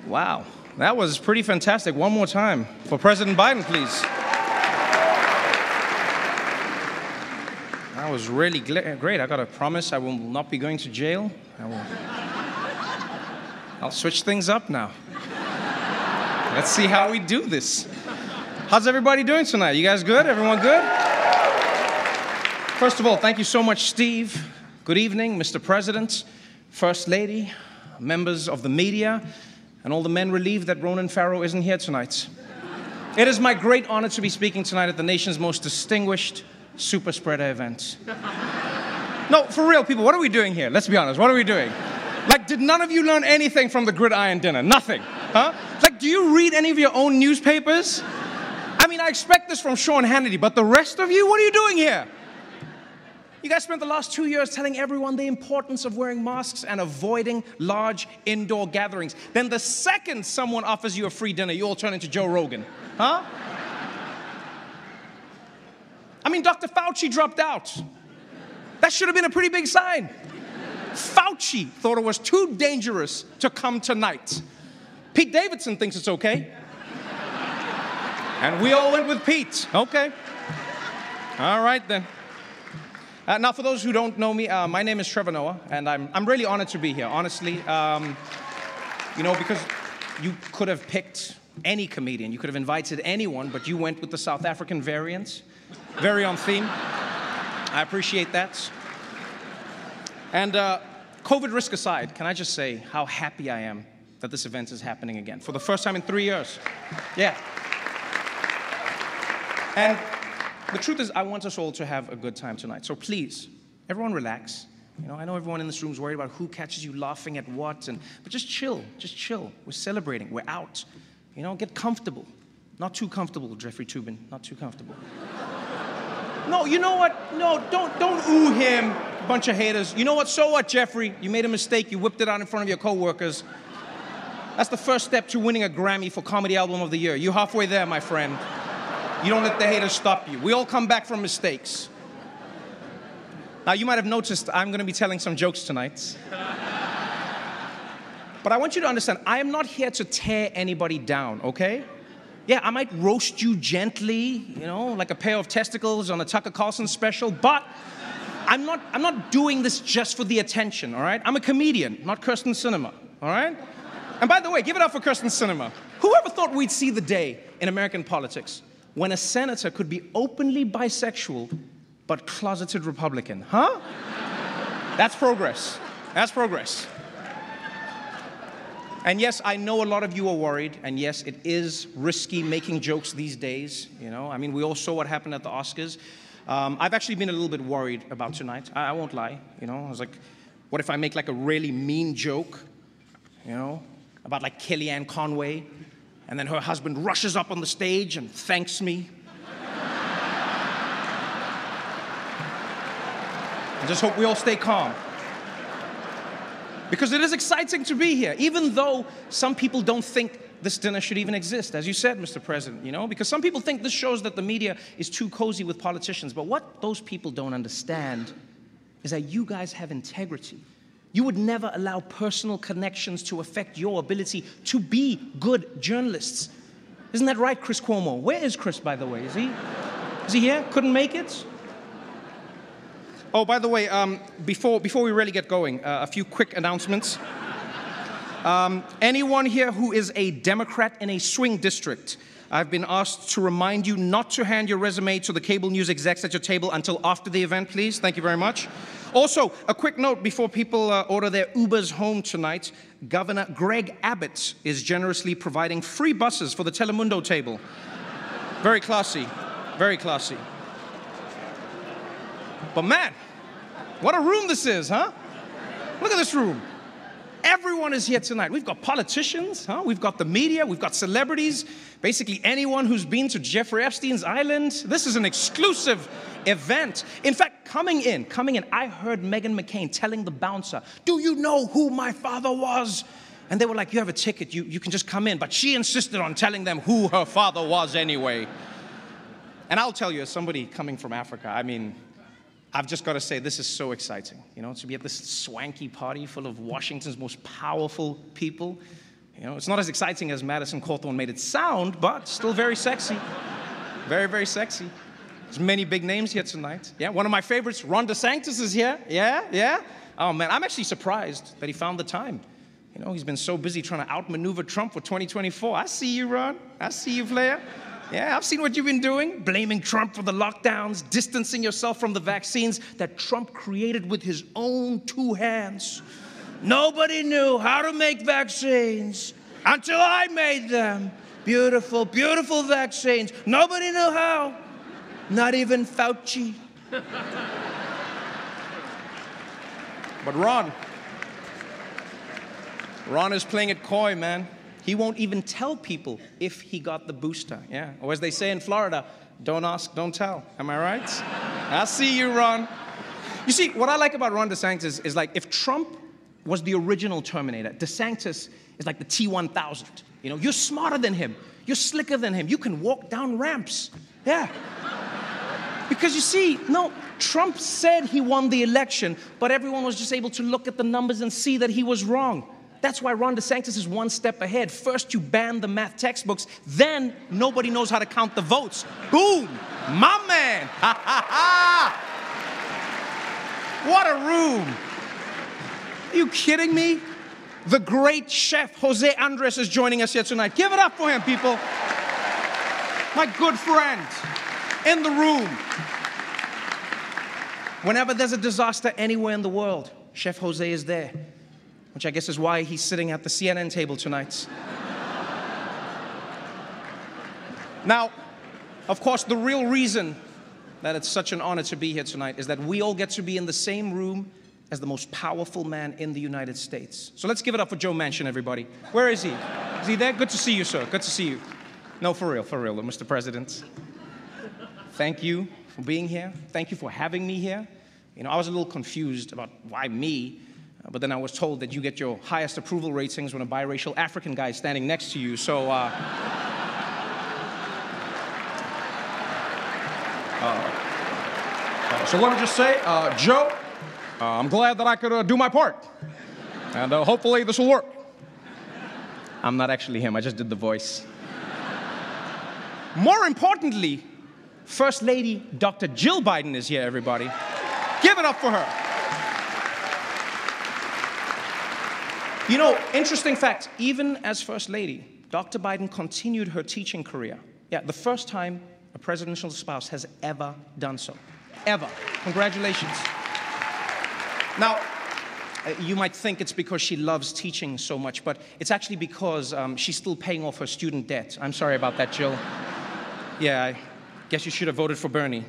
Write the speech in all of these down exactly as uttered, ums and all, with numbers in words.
Wow, that was pretty fantastic. One more time for President Biden, please. That was really great. I got to promise I will not be going to jail. I will. I'll switch things up now. Let's see how we do this. How's everybody doing tonight? You guys good? Everyone good? First of all, thank you so much, Steve. Good evening, Mister President, First Lady, members of the media, and all the men relieved that Ronan Farrow isn't here tonight. It is my great honor to be speaking tonight at the nation's most distinguished super spreader event. No, for real, people, what are we doing here? Let's be honest, what are we doing? Like, did none of you learn anything from the gridiron dinner? Nothing, huh? Like, do you read any of your own newspapers? I mean, I expect this from Sean Hannity, but the rest of you, what are you doing here? You guys spent the last two years telling everyone the importance of wearing masks and avoiding large indoor gatherings. Then the second someone offers you a free dinner, you all turn into Joe Rogan, huh? I mean, Doctor Fauci dropped out. That should have been a pretty big sign. Fauci thought it was too dangerous to come tonight. Pete Davidson thinks it's okay. And we all went with Pete. Okay. All right, then. Uh, now, for those who don't know me, uh, my name is Trevor Noah, and I'm, I'm really honored to be here, honestly. Um, you know, because you could have picked any comedian. You could have invited anyone, but you went with the South African variant. Very on theme. I appreciate that. And uh, COVID risk aside, can I just say how happy I am that this event is happening again for the first time in three years. Yeah. And the truth is, I want us all to have a good time tonight. So please, everyone relax. You know, I know everyone in this room is worried about who catches you laughing at what, and but just chill, just chill. We're celebrating, we're out. You know, get comfortable. Not too comfortable, Jeffrey Toobin, not too comfortable. No, you know what? No, don't, don't ooh him, a bunch of haters. You know what? So what, Jeffrey? You made a mistake. You whipped it out in front of your coworkers. That's the first step to winning a Grammy for Comedy Album of the Year. You're halfway there, my friend. You don't let the haters stop you. We all come back from mistakes. Now, you might have noticed I'm going to be telling some jokes tonight. But I want you to understand, I am not here to tear anybody down, okay? Yeah, I might roast you gently, you know, like a pair of testicles on a Tucker Carlson special, but I'm not, I'm not doing this just for the attention, all right? I'm a comedian, not Kirsten Sinema, all right? And by the way, give it up for Kirsten Sinema. Whoever thought we'd see the day in American politics when a senator could be openly bisexual but closeted Republican, huh? That's progress. That's progress. And yes, I know a lot of you are worried, and yes, it is risky making jokes these days, you know? I mean, we all saw what happened at the Oscars. Um, I've actually been a little bit worried about tonight. I, I won't lie, you know? I was like, what if I make like a really mean joke, you know, about like Kellyanne Conway, and then her husband rushes up on the stage and thanks me? I just hope we all stay calm. Because it is exciting to be here, even though some people don't think this dinner should even exist, as you said, Mister President, you know? Because some people think this shows that the media is too cozy with politicians. But what those people don't understand is that you guys have integrity. You would never allow personal connections to affect your ability to be good journalists. Isn't that right, Chris Cuomo? Where is Chris, by the way? Is he, is he here? Couldn't make it? Oh, by the way, um, before, before we really get going, uh, a few quick announcements. Um, anyone here who is a Democrat in a swing district, I've been asked to remind you not to hand your resume to the cable news execs at your table until after the event, please. Thank you very much. Also, a quick note before people uh, order their Ubers home tonight. Governor Greg Abbott is generously providing free buses for the Telemundo table. Very classy, very classy. But man, what a room this is, huh? Look at this room. Everyone is here tonight. We've got politicians, huh? We've got the media, we've got celebrities, basically anyone who's been to Jeffrey Epstein's island. This is an exclusive event. In fact, coming in, coming in, I heard Meghan McCain telling the bouncer, "Do you know who my father was?" And they were like, "You have a ticket, you, you can just come in." But she insisted on telling them who her father was anyway. And I'll tell you, as somebody coming from Africa, I mean, I've just got to say, this is so exciting, you know, to be at this swanky party full of Washington's most powerful people. You know, it's not as exciting as Madison Cawthorn made it sound, but still very sexy. Very, very sexy. There's many big names here tonight. Yeah, one of my favorites, Ron DeSantis, is here. Yeah, yeah. Oh, man, I'm actually surprised that he found the time. You know, he's been so busy trying to outmaneuver Trump for twenty twenty-four. I see you, Ron. I see you, Flair. Yeah, I've seen what you've been doing, blaming Trump for the lockdowns, distancing yourself from the vaccines that Trump created with his own two hands. Nobody knew how to make vaccines until I made them. Beautiful, beautiful vaccines. Nobody knew how. Not even Fauci. But Ron, Ron is playing it coy, man. He won't even tell people if he got the booster, yeah. Or as they say in Florida, don't ask, don't tell. Am I right? I see you, Ron. You see, what I like about Ron DeSantis is like, if Trump was the original Terminator, DeSantis is like the T one thousand. You know, you're smarter than him. You're slicker than him. You can walk down ramps. Yeah. Because you see, no, Trump said he won the election, but everyone was just able to look at the numbers and see that he was wrong. That's why Ron DeSantis is one step ahead. First, you ban the math textbooks. Then, nobody knows how to count the votes. Boom! My man! Ha ha ha! What a room! Are you kidding me? The great chef, Jose Andres, is joining us here tonight. Give it up for him, people. My good friend in the room. Whenever there's a disaster anywhere in the world, Chef Jose is there. Which I guess is why he's sitting at the C N N table tonight. Now, of course, the real reason that it's such an honor to be here tonight is that we all get to be in the same room as the most powerful man in the United States. So let's give it up for Joe Manchin, everybody. Where is he? Is he there? Good to see you, sir. Good to see you. No, for real, for real, Mister President. Thank you for being here. Thank you for having me here. You know, I was a little confused about why me. But then I was told that you get your highest approval ratings when a biracial African guy is standing next to you, so... Uh, uh, uh, so let me just say, uh, Joe, uh, I'm glad that I could uh, do my part. And uh, hopefully this will work. I'm not actually him, I just did the voice. More importantly, First Lady Doctor Jill Biden is here, everybody. Give it up for her. You know, interesting fact, even as First Lady, Doctor Biden continued her teaching career. Yeah, the first time a presidential spouse has ever done so. Ever. Congratulations. Now, you might think it's because she loves teaching so much, but it's actually because um, she's still paying off her student debt. I'm sorry about that, Jill. Yeah, I guess you should have voted for Bernie.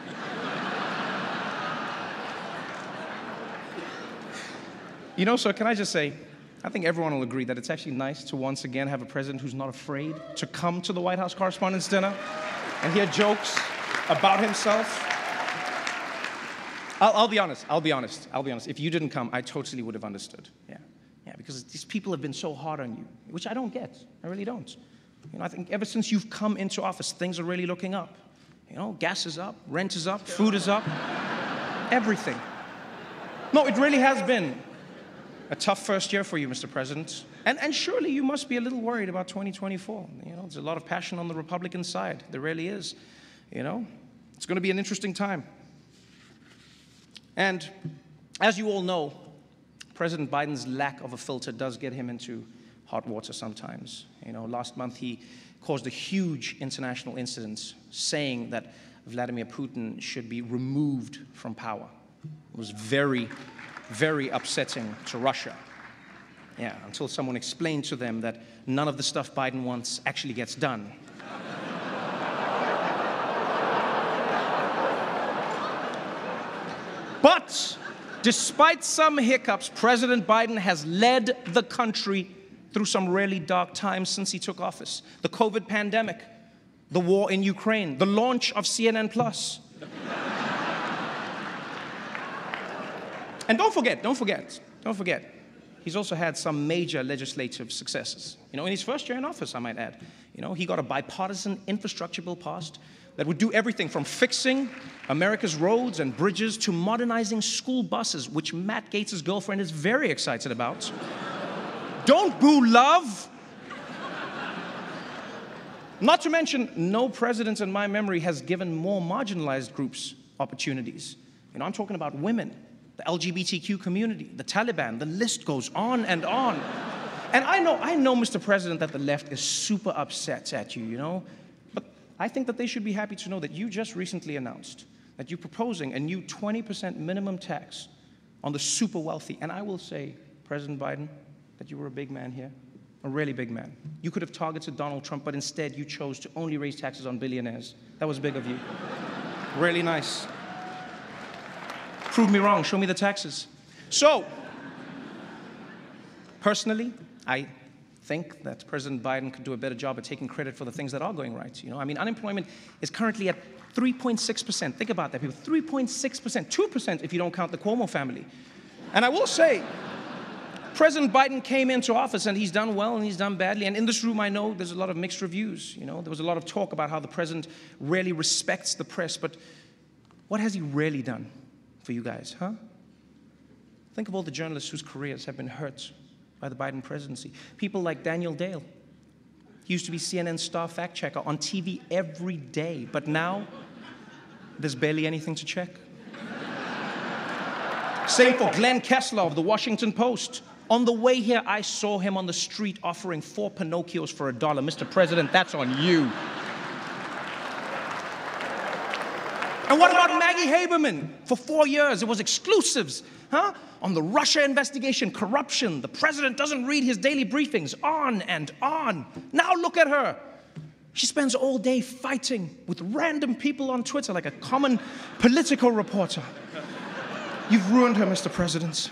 You know, sir, can I just say, I think everyone will agree that it's actually nice to once again have a president who's not afraid to come to the White House Correspondents' Dinner and hear jokes about himself. I'll, I'll be honest, I'll be honest, I'll be honest. If you didn't come, I totally would have understood. Yeah, yeah, because these people have been so hard on you, which I don't get. I really don't. You know, I think ever since you've come into office, things are really looking up. You know, gas is up, rent is up, food is up, everything. No, it really has been a tough first year for you, Mister President. And, and surely you must be a little worried about twenty twenty-four. You know, there's a lot of passion on the Republican side. There really is. You know, it's going to be an interesting time. And as you all know, President Biden's lack of a filter does get him into hot water sometimes. You know, last month he caused a huge international incident saying that Vladimir Putin should be removed from power. It was very, very upsetting to Russia. Yeah, until someone explained to them that none of the stuff Biden wants actually gets done. But despite some hiccups, President Biden has led the country through some really dark times since he took office. The COVID pandemic, the war in Ukraine, the launch of C N N Plus. And don't forget, don't forget, don't forget, he's also had some major legislative successes. You know, in his first year in office, I might add, you know, he got a bipartisan infrastructure bill passed that would do everything from fixing America's roads and bridges to modernizing school buses, which Matt Gaetz' girlfriend is very excited about. Don't boo love. Not to mention, no president in my memory has given more marginalized groups opportunities. You know, I'm talking about women, the L G B T Q community, the Taliban, the list goes on and on. And I know, I know, Mister President, that the left is super upset at you, you know, but I think that they should be happy to know that you just recently announced that you're proposing a new twenty percent minimum tax on the super wealthy. And I will say, President Biden, that you were a big man here, a really big man. You could have targeted Donald Trump, but instead you chose to only raise taxes on billionaires. That was big of you. Really nice. Prove me wrong, show me the taxes. So, personally, I think that President Biden could do a better job at taking credit for the things that are going right. You know, I mean, unemployment is currently at three point six percent. Think about that, people. three point six percent, two percent if you don't count the Cuomo family. And I will say, President Biden came into office and he's done well and he's done badly. And in this room, I know there's a lot of mixed reviews. You know, there was a lot of talk about how the president really respects the press. But what has he really done for you guys, huh? Think of all the journalists whose careers have been hurt by the Biden presidency. People like Daniel Dale. He used to be C N N's star fact checker on T V every day, but now there's barely anything to check. Same for Glenn Kessler of the Washington Post. On the way here, I saw him on the street offering four Pinocchios for a dollar. Mister President, that's on you. And what about Maggie Haberman? For four years, it was exclusives, huh? On the Russia investigation, corruption. The president doesn't read his daily briefings, on and on. Now look at her. She spends all day fighting with random people on Twitter like a common political reporter. You've ruined her, Mister President.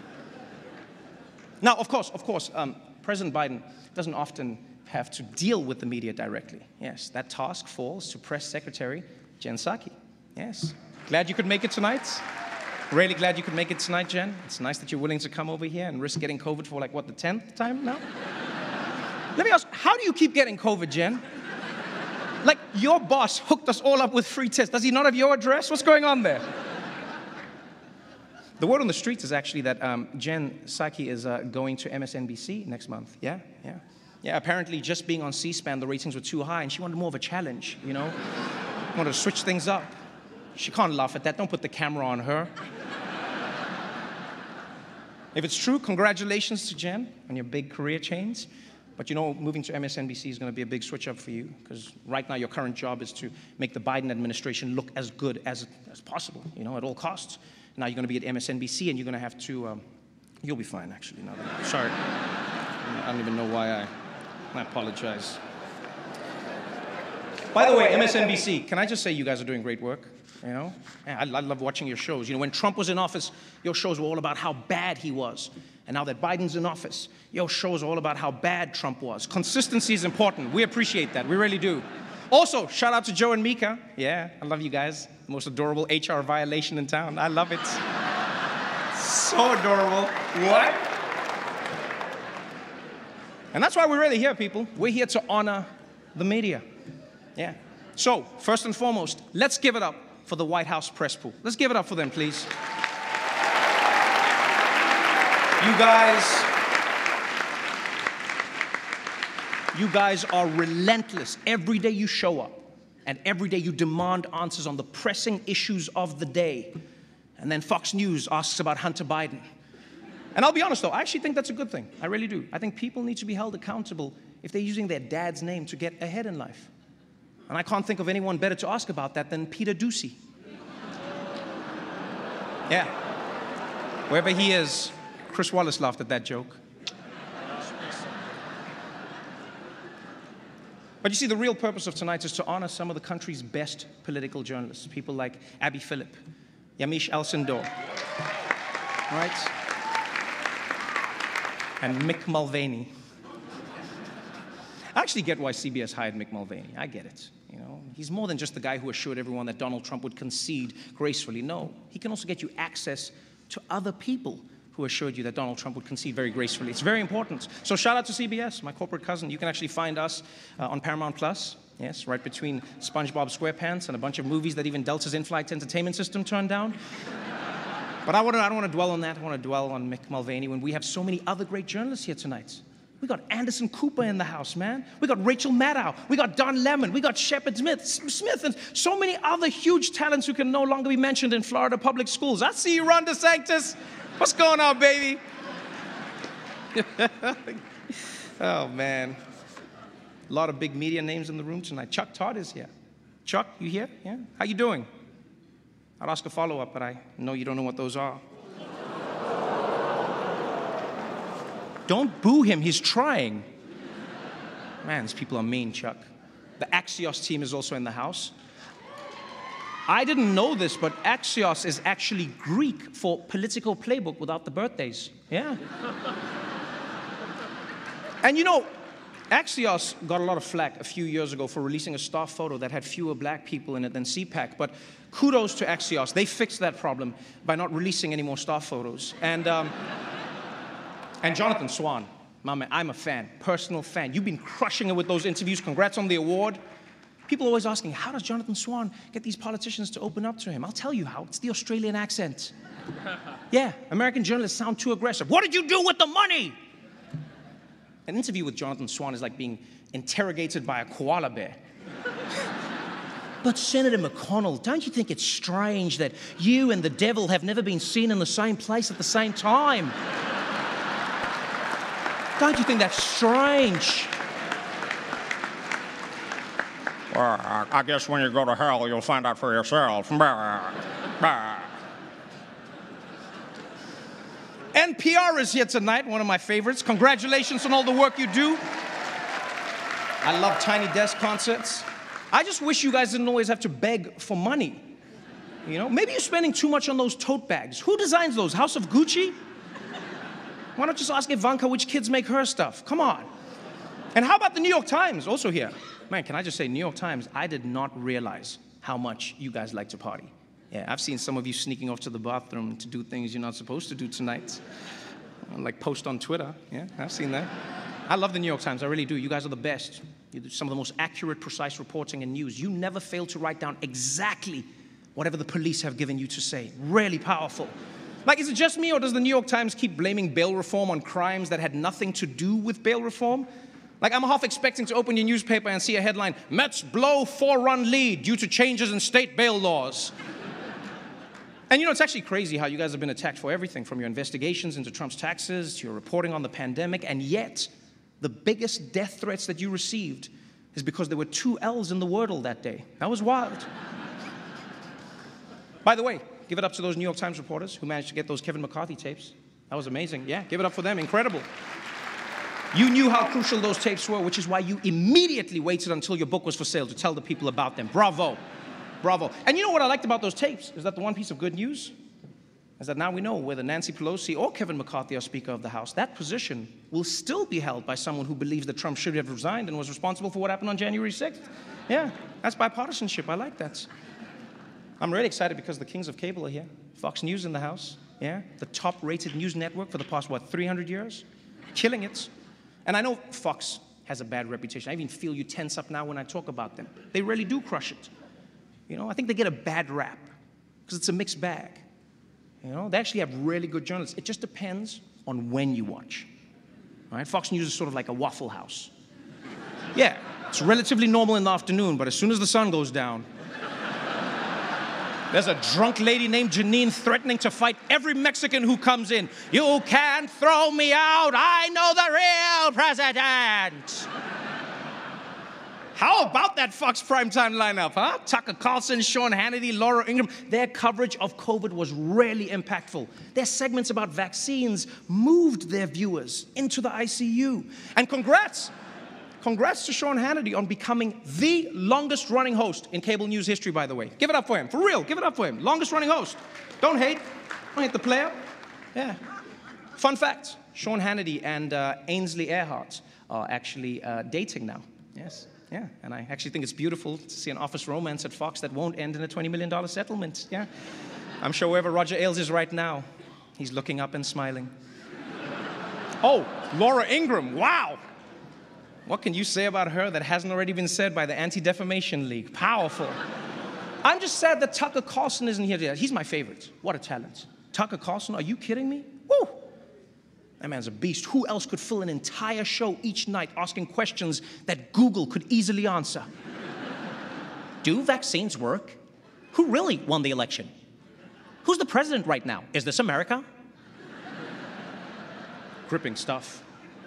Now, of course, of course, um, President Biden doesn't often have to deal with the media directly. Yes, that task falls to Press Secretary Jen Psaki. Yes. Glad you could make it tonight. Really glad you could make it tonight, Jen. It's nice that you're willing to come over here and risk getting COVID for, like, what, the tenth time now? Let me ask, how do you keep getting COVID, Jen? Like, your boss hooked us all up with free tests. Does he not have your address? What's going on there? The word on the streets is actually that um, Jen Psaki is uh, going to M S N B C next month. Yeah, yeah. Yeah, apparently just being on C-SPAN, the ratings were too high, and she wanted more of a challenge, you know? Wanted to switch things up. She can't laugh at that. Don't put the camera on her. If it's true, congratulations to Jen on your big career change. But you know, moving to M S N B C is going to be a big switch up for you, because right now your current job is to make the Biden administration look as good as, as possible, you know, at all costs. Now you're going to be at M S N B C and you're going to have to, um, you'll be fine, actually. No, no, sorry. I don't even know why I, I apologize. By the way, M S N B C, can I just say you guys are doing great work? You know, I, I love watching your shows. You know, when Trump was in office, your shows were all about how bad he was. And now that Biden's in office, your shows are all about how bad Trump was. Consistency is important. We appreciate that. We really do. Also, shout out to Joe and Mika. Yeah, I love you guys. The most adorable H R violation in town. I love it. So adorable. What? And that's why we're really here, people. We're here to honor the media. Yeah. So, first and foremost, let's give it up for the White House press pool. Let's give it up for them, please. You guys, you guys are relentless. Every day you show up, and every day you demand answers on the pressing issues of the day. And then Fox News asks about Hunter Biden. And I'll be honest, though, I actually think that's a good thing. I really do. I think people need to be held accountable if they're using their dad's name to get ahead in life. And I can't think of anyone better to ask about that than Peter Doocy. Yeah. Wherever he is, Chris Wallace laughed at that joke. But you see, the real purpose of tonight is to honor some of the country's best political journalists, people like Abby Phillip, Yamiche Alcindor, right? And Mick Mulvaney. I actually get why C B S hired Mick Mulvaney. I get it. You know, he's more than just the guy who assured everyone that Donald Trump would concede gracefully. No, he can also get you access to other people who assured you that Donald Trump would concede very gracefully. It's very important. So shout out to C B S, my corporate cousin. You can actually find us uh, on Paramount Plus. Yes, right between SpongeBob SquarePants and a bunch of movies that even Delta's in-flight entertainment system turned down. But I, wanna, I don't want to dwell on that. I want to dwell on Mick Mulvaney when we have so many other great journalists here tonight. We got Anderson Cooper in the house, man. We got Rachel Maddow. We got Don Lemon. We got Shepard Smith, Smith, and so many other huge talents who can no longer be mentioned in Florida public schools. I see you, Ron DeSantis. What's going on, baby? Oh, man. A lot of big media names in the room tonight. Chuck Todd is here. Chuck, you here? Yeah? How you doing? I'd ask a follow-up, but I know you don't know what those are. Don't boo him, he's trying. Man, these people are mean, Chuck. The Axios team is also in the house. I didn't know this, but Axios is actually Greek for political playbook without the birthdays. Yeah. And you know, Axios got a lot of flack a few years ago for releasing a staff photo that had fewer black people in it than C PAC, but kudos to Axios. They fixed that problem by not releasing any more staff photos. And, um, and Jonathan Swan, my man, I'm a fan, personal fan. You've been crushing it with those interviews. Congrats on the award. People are always asking, how does Jonathan Swan get these politicians to open up to him? I'll tell you how. It's the Australian accent. Yeah, American journalists sound too aggressive. What did you do with the money? An interview with Jonathan Swan is like being interrogated by a koala bear. But Senator McConnell, don't you think it's strange that you and the devil have never been seen in the same place at the same time? Don't you think that's strange? Well, I guess when you go to hell, you'll find out for yourself. N P R is here tonight, one of my favorites. Congratulations on all the work you do. I love Tiny Desk concerts. I just wish you guys didn't always have to beg for money. You know, maybe you're spending too much on those tote bags. Who designs those? House of Gucci? Why not just ask Ivanka which kids make her stuff? Come on. And how about the New York Times, also here? Man, can I just say, New York Times, I did not realize how much you guys like to party. Yeah, I've seen some of you sneaking off to the bathroom to do things you're not supposed to do tonight. Like post on Twitter. Yeah, I've seen that. I love the New York Times, I really do. You guys are the best. You do some of the most accurate, precise reporting and news. You never fail to write down exactly whatever the police have given you to say. Really powerful. Like, is it just me, or does the New York Times keep blaming bail reform on crimes that had nothing to do with bail reform? Like, I'm half expecting to open your newspaper and see a headline, Mets blow four-run lead due to changes in state bail laws. And you know, it's actually crazy how you guys have been attacked for everything, from your investigations into Trump's taxes to your reporting on the pandemic, and yet the biggest death threats that you received is because there were two L's in the Wordle that day. That was wild. By the way, give it up to those New York Times reporters who managed to get those Kevin McCarthy tapes. That was amazing. Yeah, give it up for them. Incredible. You knew how crucial those tapes were, which is why you immediately waited until your book was for sale to tell the people about them. Bravo. Bravo. And you know what I liked about those tapes? Is that the one piece of good news? Is that now we know whether Nancy Pelosi or Kevin McCarthy are Speaker of the House, that position will still be held by someone who believes that Trump should have resigned and was responsible for what happened on January sixth. Yeah, that's bipartisanship. I like that. I'm really excited because the kings of cable are here. Fox News in the house. Yeah, the top-rated news network for the past, what, three hundred years? Killing it. And I know Fox has a bad reputation. I even feel you tense up now when I talk about them. They really do crush it. You know, I think they get a bad rap because it's a mixed bag. You know, they actually have really good journalists. It just depends on when you watch. All right? Fox News is sort of like a Waffle House. Yeah, it's relatively normal in the afternoon, but as soon as the sun goes down, there's a drunk lady named Janine threatening to fight every Mexican who comes in. You can't throw me out. I know the real president. How about that Fox primetime lineup, huh? Tucker Carlson, Sean Hannity, Laura Ingraham. Their coverage of COVID was really impactful. Their segments about vaccines moved their viewers into the I C U. And congrats, congrats to Sean Hannity on becoming the longest running host in cable news history, by the way. Give it up for him, for real, give it up for him. Longest running host. Don't hate, don't hate the player. Yeah. Fun fact, Sean Hannity and uh, Ainsley Earhart are actually uh, dating now, yes. Yeah, and I actually think it's beautiful to see an office romance at Fox that won't end in a twenty million dollar settlement, yeah? I'm sure wherever Roger Ailes is right now, he's looking up and smiling. Oh, Laura Ingraham, wow! What can you say about her that hasn't already been said by the Anti-Defamation League? Powerful. I'm just sad that Tucker Carlson isn't here today. He's my favorite. What a talent. Tucker Carlson, are you kidding me? Woo! That man's a beast. Who else could fill an entire show each night asking questions that Google could easily answer? Do vaccines work? Who really won the election? Who's the president right now? Is this America? Gripping stuff.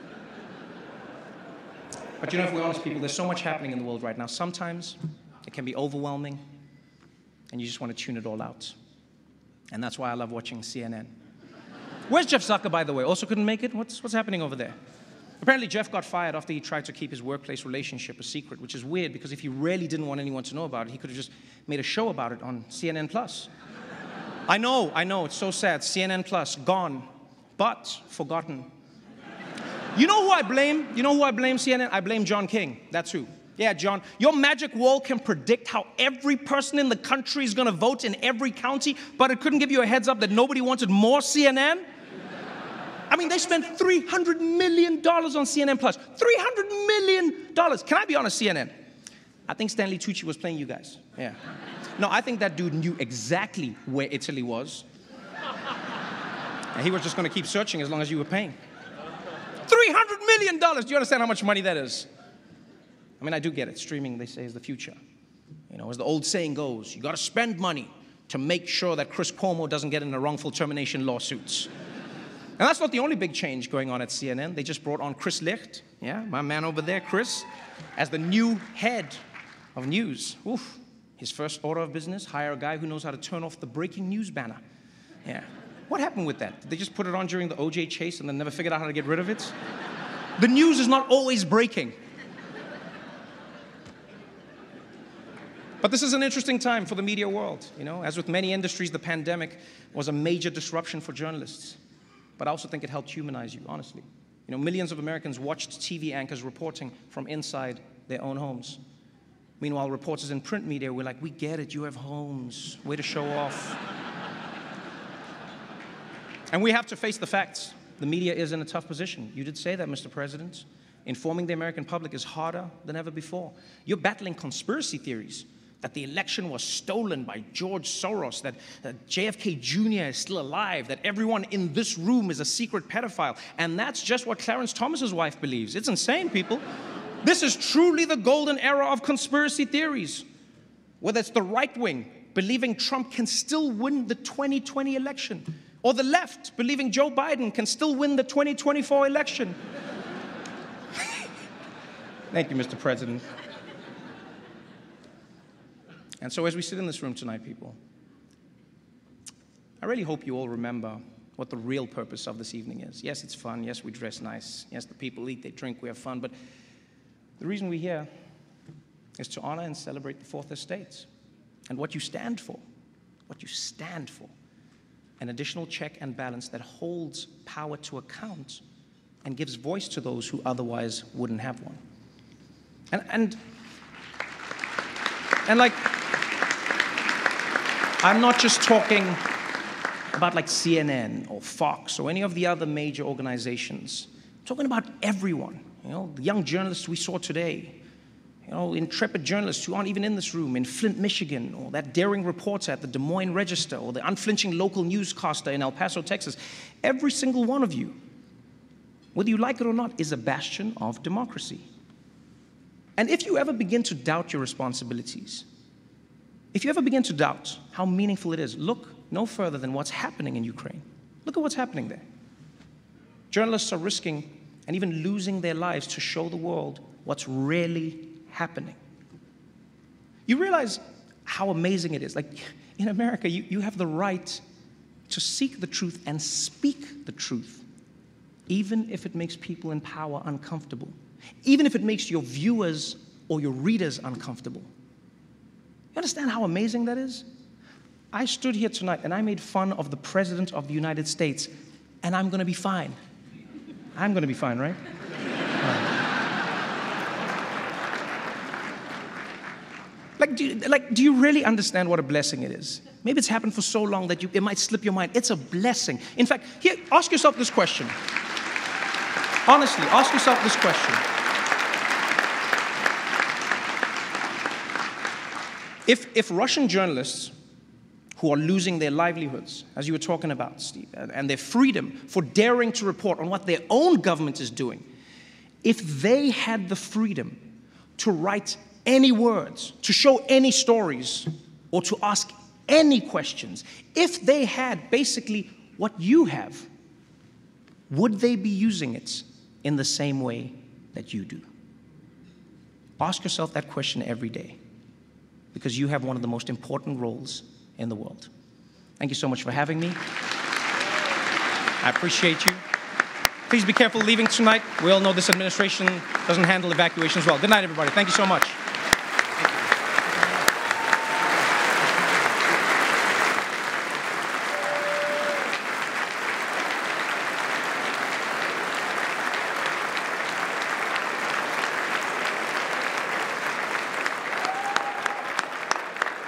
But you know, if we're honest people, there's so much happening in the world right now. Sometimes it can be overwhelming, and you just want to tune it all out. And that's why I love watching C N N. Where's Jeff Zucker, by the way? Also couldn't make it? What's, what's happening over there? Apparently, Jeff got fired after he tried to keep his workplace relationship a secret, which is weird, because if he really didn't want anyone to know about it, he could have just made a show about it on C N N Plus. I know, I know, it's so sad. C N N Plus, gone, but forgotten. You know who I blame? You know who I blame, C N N? I blame John King. That's who. Yeah, John. Your magic wall can predict how every person in the country is going to vote in every county, but it couldn't give you a heads up that nobody wanted more C N N? I mean, they spent three hundred million dollars on C N N Plus. three hundred million dollars. Can I be honest, C N N? I think Stanley Tucci was playing you guys. Yeah. No, I think that dude knew exactly where Italy was. And he was just going to keep searching as long as you were paying. three hundred million dollars. Do you understand how much money that is? I mean, I do get it. Streaming, they say, is the future. You know, as the old saying goes, you got to spend money to make sure that Chris Cuomo doesn't get into wrongful termination lawsuits. And that's not the only big change going on at C N N. They just brought on Chris Licht, yeah, my man over there, Chris, as the new head of news. Oof. His first order of business, hire a guy who knows how to turn off the breaking news banner. Yeah. What happened with that? Did they just put it on during the O J chase and then never figured out how to get rid of it? The news is not always breaking. But this is an interesting time for the media world. You know, as with many industries, the pandemic was a major disruption for journalists. But I also think it helped humanize you, honestly. You know, millions of Americans watched T V anchors reporting from inside their own homes. Meanwhile, reporters in print media were like, we get it, you have homes, way to show off. And we have to face the facts. The media is in a tough position. You did say that, Mister President. Informing the American public is harder than ever before. You're battling conspiracy theories, that the election was stolen by George Soros, that, that J F K Junior is still alive, that everyone in this room is a secret pedophile. And that's just what Clarence Thomas's wife believes. It's insane, people. This is truly the golden era of conspiracy theories. Whether it's the right wing, believing Trump can still win the twenty twenty election, or the left, believing Joe Biden can still win the twenty twenty-four election. Thank you, Mister President. And so as we sit in this room tonight, people, I really hope you all remember what the real purpose of this evening is. Yes, it's fun. Yes, we dress nice. Yes, the people eat, they drink, we have fun. But the reason we're here is to honor and celebrate the Fourth Estate and what you stand for, what you stand for. An additional check and balance that holds power to account and gives voice to those who otherwise wouldn't have one. And, and, and like, I'm not just talking about like C N N or Fox or any of the other major organizations. I'm talking about everyone. You know, the young journalists we saw today, you know, intrepid journalists who aren't even in this room in Flint, Michigan, or that daring reporter at the Des Moines Register, or the unflinching local newscaster in El Paso, Texas. Every single one of you, whether you like it or not, is a bastion of democracy. And if you ever begin to doubt your responsibilities, if you ever begin to doubt how meaningful it is, look no further than what's happening in Ukraine. Look at what's happening there. Journalists are risking and even losing their lives to show the world what's really happening. You realize how amazing it is. Like, in America, you, you have the right to seek the truth and speak the truth, even if it makes people in power uncomfortable, even if it makes your viewers or your readers uncomfortable. You understand how amazing that is? I stood here tonight and I made fun of the President of the United States, and I'm going to be fine. I'm going to be fine, right? Like do, you, like, do you really understand what a blessing it is? Maybe it's happened for so long that you, it might slip your mind. It's a blessing. In fact, here, ask yourself this question. Honestly, ask yourself this question. If, if Russian journalists who are losing their livelihoods, as you were talking about, Steve, and their freedom for daring to report on what their own government is doing, if they had the freedom to write any words, to show any stories, or to ask any questions, if they had basically what you have, would they be using it in the same way that you do? Ask yourself that question every day, because you have one of the most important roles in the world. Thank you so much for having me. I appreciate you. Please be careful leaving tonight. We all know this administration doesn't handle evacuations well. Good night, everybody. Thank you so much.